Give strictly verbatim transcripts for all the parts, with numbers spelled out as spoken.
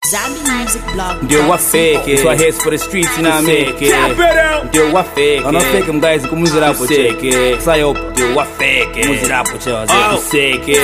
Zambi Music Blog. Ndio wa fake, so I heads for the streets, you know what I mean? Ndio wa fake, I'm not fake, guys, kumuzira hapo cheke. Sayo, ndio wa fake, kumuzira hapo chaza, fake.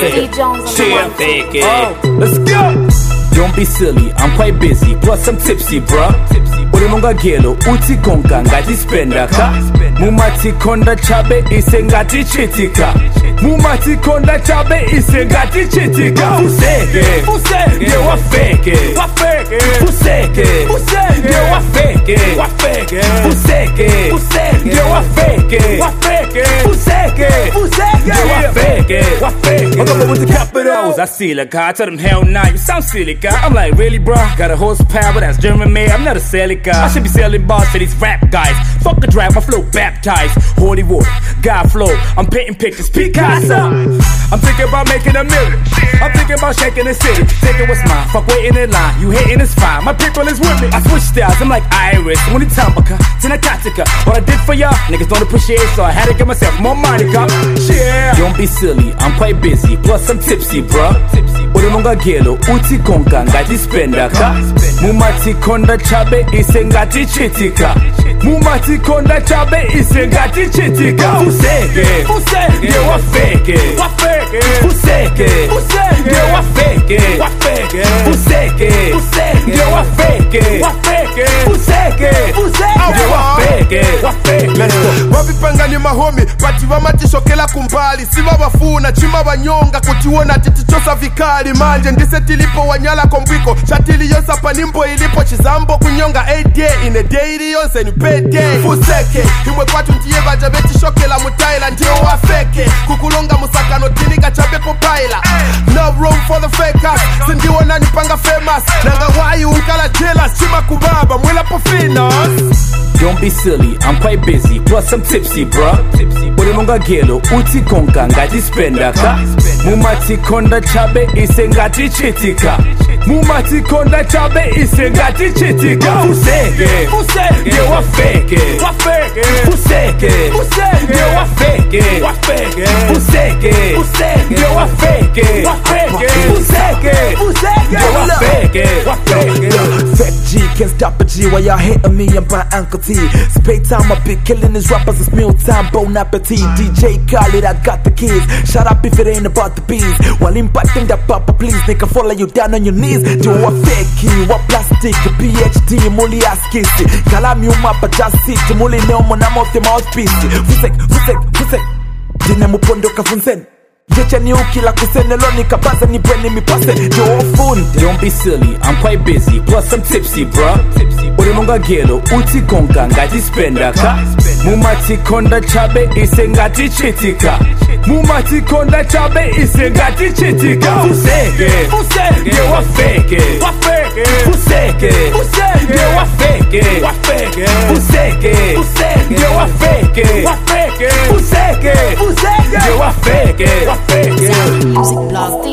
Fake. Oh, let's go. Don't be silly, I'm quite busy, plus I'm tipsy, bruh. Uri munga gelo, uti konga ngati spenda ka. Mumati konda chabe ise ngati chitika. Mumati konda chabe ise ngati chitika. Fuseke, fuseke, wa fake, wa fake. Fuseke, fuseke, wa fake, wa fake. Fuseke, fuseke, wa fake, wa fake. Fuseke, fuseke, wa fake, wa fake. Hook up with the capitals, I see like I tell them hell nah, you sound silly. I'm like, really, bro? Got a horsepower that's German made. I'm not a silly guy. I should be selling bars to these rap guys. Fuck the drag, my flow baptized. Holy water, God flow. I'm painting pictures, Picasso. I'm thinking about making a million. I'm thinking about shaking the city. Taking what's mine, fuck waiting in line. You hating is fine, my people is with me. I switch styles, I'm like Iris. Muni Tambaka, Tinakatika. What I did for y'all, niggas don't appreciate, so I had to give myself more Monica. Yeah. Don't be silly, I'm quite busy. Plus I'm tipsy, bruh. Uri munga gelo, uti konga ngati spenda ka. Mumati konda chabe ise ngati chitika. Mumati konda chabe ise ngati chitika. Fuseke, fuseke, wa fake, wa fake. Fuseke, fuseke, wa fake, wa fake. Fuseke, fuseke, wa fake, wa fake. Fuseke, fuseke, wa fake, wa fake. Let's go. Wabipanga ni mahomi, pati wamatishokela kumbali. Siva wafuna, chima wanyonga, kutiwona titichosa vikali. Manje ndise tilipo wanyala kombwiko. Shatili yosa panimbo ilipo chizambo kunyonga A D in a day yonse ni payday. Fuseke, himwe kwatu ntiye vaja veti shokela mutaila. Ndiyo wa fake, kukulonga musakano tinika chabe kupaila. No room for the fakers, sindiwo nani panga famous. Nanga wayu unkala jealous, chima kubaba, mwela po finos. Don't be silly, I'm quite busy, plus I'm tipsy, bruh. Uri munga gelo, uti konga ngati spenda ka. Mumati konda chabe ise ngati chitika. Mumati konda chabe ise ngati chitika. Fuseke, fuseke, wa fake, wa fake. Fuseke, fuseke, wa fake, wa fake. Fuseke, fuseke, wa fake, wa fake. Fuseke, fuseke, wa fake, wa fake. Fake G can't stop a G while y'all hating me and my Uncle T. Spray time, I be killing these rappers, it's meal time, bon appetit. D J Khaled, I got the keys. Shut up if it ain't about the bees. While impacting that papa, please, they can follow you down on your knees. Do a fake, what plastic, P H D, muli askisi. Kalam you mapa just sit, muli neomo na mouth mouthpiece. Fusek, fusek, fusek. Jine mupondo kafunsen. Jecha ni ukila kusene loni kabaza ni breni mi pase. Yo phone. Don't be silly, I'm quite busy, plus I'm tipsy, bruh. Uri munga gelo, uti konga ngati spenda ka. Mumati konda chabe ise ngati chitika. Mumati konda chabe ise ngati chitika. Fuseke, fuseke, wa fake, wa fake. Fuseke, fuseke, wa fake, wa fake. Fuseke, fuseke, wa fake, wa fake. Fuseke, fuseke, wa fake, wa fake. Music Blog.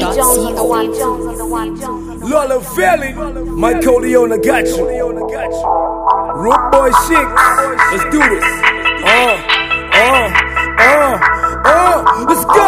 Lola Valley, Mike Corleone got you. Root boy shit, let's do this. Uh, uh, uh, uh, let's go.